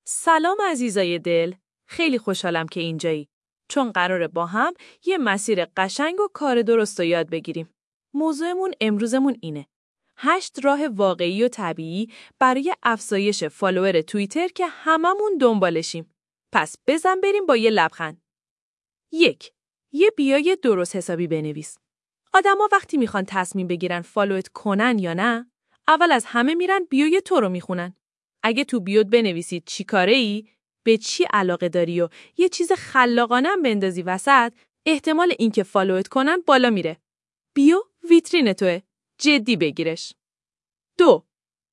سلام عزیزای دل، خیلی خوشحالم که اینجایی. چون قراره با هم یه مسیر قشنگ و کار درست رو یاد بگیریم. موضوعمون امروزمون اینه. 8 راه واقعی و طبیعی برای افزایش فالوور توییتر که هممون دنبالشیم. پس بزن بریم با یه لبخند. 1. یه بیای درست حسابی بنویس. آدما وقتی میخوان تصمیم بگیرن فالوت کنن یا نه، اول از همه میرن بیوی تو رو میخونن. اگه تو بیوت بنویسید چی کاره ای، به چی علاقه داری و یه چیز خلاقانه هم بندازی وسط، احتمال اینکه فالوت کنن بالا میره. بیو ویترین توئه، جدی بگیرش. 2.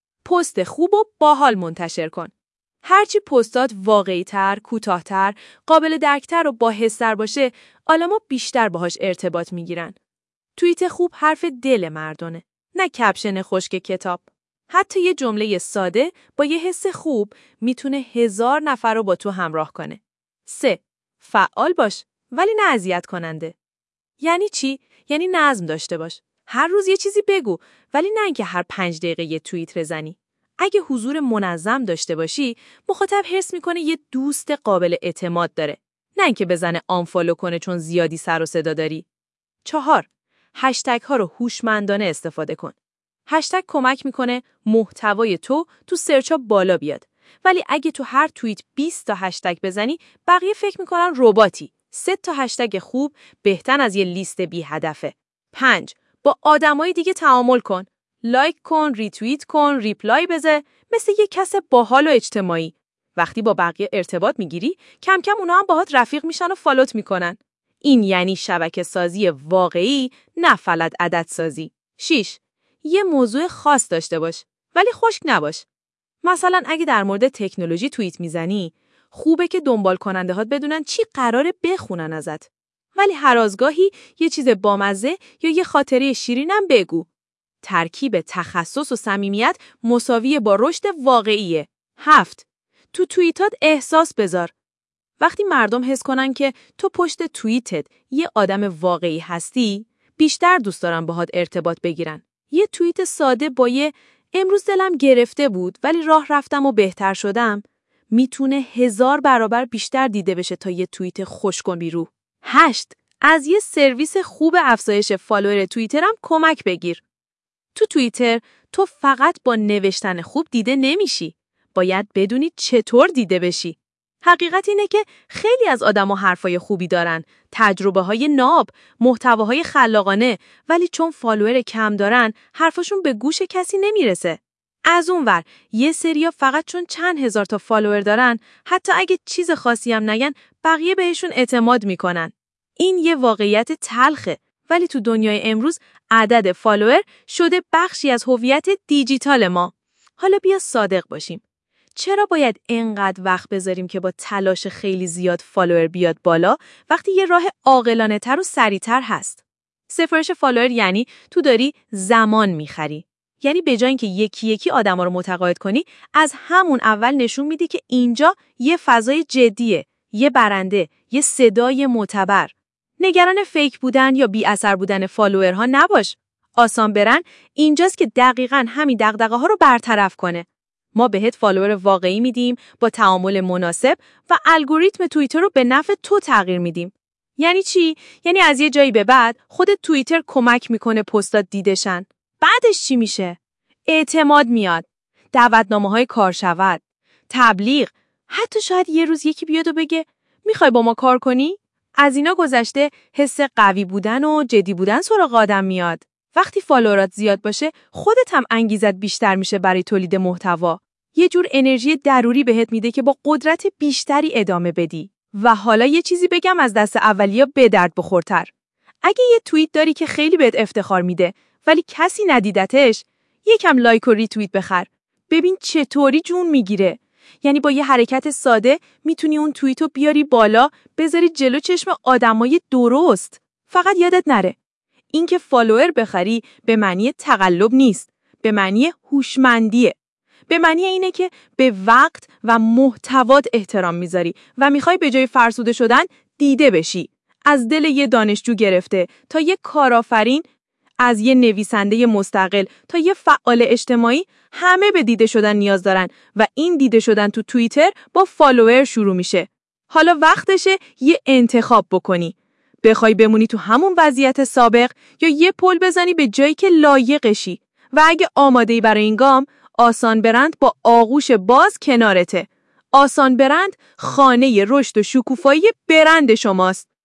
پست خوب و باحال منتشر کن. هرچی پستات واقعی‌تر، کوتاه‌تر، قابل درک‌تر و باحث‌تر باشه، آدما بیشتر باهاش ارتباط میگیرن. توییت خوب حرف دل مردونه، نه کپشن خشک کتاب. حتی یه جمله ساده با یه حس خوب میتونه 1000 نفر رو با تو همراه کنه. 3. فعال باش ولی نه اذیت کننده. یعنی چی؟ یعنی نظم داشته باش. هر روز یه چیزی بگو ولی نه اینکه هر 5 دقیقه یه توییت بزنی. اگه حضور منظم داشته باشی، مخاطب حس میکنه یه دوست قابل اعتماد داره. نه اینکه بزنه آنفالو کنه چون زیادی سر و صدا داری. 4. هشتگ ها رو هوشمندانه استفاده کن. هشتگ کمک میکنه محتوای تو سرچا بالا بیاد. ولی اگه تو هر توییت 20 تا هشتگ بزنی، بقیه فکر میکنن رباتی. 3 تا هشتگ خوب بهتر از یه لیست بی هدفه. 5. با آدمای دیگه تعامل کن. لایک کن، ریتوییت کن، ریپلای بده، مثل یه کس باحال و اجتماعی. وقتی با بقیه ارتباط میگیری، کم کم اونا هم باهات رفیق میشن و فالوت میکنن. این یعنی شبکه سازی واقعی، نه فقط عدد سازی. 6. یه موضوع خاص داشته باش، ولی خشک نباش. مثلا اگه در مورد تکنولوژی توییت میزنی، خوبه که دنبال کننده هات بدونن چی قراره بخونن ازت. ولی هر از گاهی یه چیز بامزه یا یه خاطره شیرینم بگو. ترکیب تخصص و صمیمیت مساوی با رشد واقعیه. 7. تو توییتات احساس بذار. وقتی مردم حس کنن که تو پشت توییتت یه آدم واقعی هستی، بیشتر دوست دارن باهات ارتباط بگیرن. یه توییت ساده با یه امروز دلم گرفته بود ولی راه رفتم و بهتر شدم، میتونه 1000 برابر بیشتر دیده بشه تا یه توییت خوشگل بیرو. 8. از یه سرویس خوب افزایش فالوور توییترم کمک بگیر. تو توییتر تو فقط با نوشتن خوب دیده نمیشی. باید بدونی چطور دیده بشی. حقیقت اینه که خیلی از آدما حرفای خوبی دارن، تجربه‌های ناب، محتواهای خلاقانه، ولی چون فالوور کم دارن، حرفاشون به گوش کسی نمیرسه. از اونور یه سریا فقط چون چند هزار تا فالوور دارن، حتی اگه چیز خاصی هم نگن، بقیه بهشون اعتماد میکنن. این یه واقعیت تلخه، ولی تو دنیای امروز عدد فالوور شده بخشی از هویت دیجیتال ما. حالا بیا صادق باشیم. چرا باید اینقدر وقت بذاریم که با تلاش خیلی زیاد فالوور بیاد بالا وقتی یه راه عاقلانه تر و سریع‌تر هست؟ سفارش فالوور یعنی تو داری زمان میخری. یعنی به جای اینکه یکی یکی آدما رو متقاعد کنی، از همون اول نشون میدی که اینجا یه فضای جدیه، یه برنده، یه صدای معتبر. نگران فیک بودن یا بی اثر بودن فالوورها نباش. آسان برن اینجاست که دقیقاً همین دغدغه‌ها رو برطرف کنه. ما بهت فالوور واقعی میدیم با تعامل مناسب و الگوریتم توییتر رو به نفع تو تغییر میدیم. یعنی چی؟ یعنی از یه جایی به بعد خود توییتر کمک میکنه پستات دیده شن. بعدش چی میشه؟ اعتماد میاد. دعوتنامه‌های کار شود. تبلیغ. حتی شاید یه روز یکی بیاد و بگه میخوای با ما کار کنی؟ از اینا گذشته حس قوی بودن و جدی بودن سراغ آدم میاد. وقتی فالوورات زیاد باشه، خودت هم انگیزت بیشتر میشه برای تولید محتوا. یه جور انرژی ضروری بهت میده که با قدرت بیشتری ادامه بدی. و حالا یه چیزی بگم از دست اولیا به درد بخورتر. اگه یه توییت داری که خیلی بهت افتخار میده ولی کسی ندیدتش، یکم لایک و ریتوییت بخر. ببین چطوری جون میگیره. یعنی با یه حرکت ساده میتونی اون توییتو بیاری بالا، بذاری جلو چشم آدمای درست. فقط یادت نره اینکه فالوور بخری به معنی تقلب نیست، به معنی هوشمندیه. به معنی اینه که به وقت و محتوات احترام میذاری و میخوای به جای فرسوده شدن دیده بشی. از دل یه دانشجو گرفته تا یه کارآفرین، از یه نویسنده مستقل تا یه فعال اجتماعی همه به دیده شدن نیاز دارن و این دیده شدن تو توییتر با فالوور شروع میشه. حالا وقتشه یه انتخاب بکنی. بخوای بمونی تو همون وضعیت سابق یا یه پل بزنی به جایی که لایقشی. و اگه آماده‌ای برای این گام، آسان برند با آغوش باز کنارته. آسان برند خانه رشد و شکوفایی برند شماست.